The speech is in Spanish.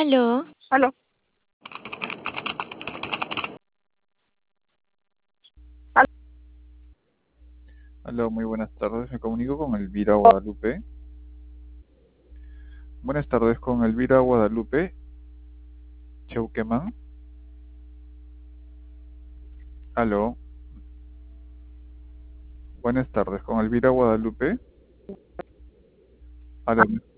Aló, Aló, aló. Hola, muy buenas tardes. Me comunico con Elvira Guadalupe. Buenas tardes con Elvira Guadalupe Cheuquemán. Aló, buenas tardes con Elvira Guadalupe. Aló,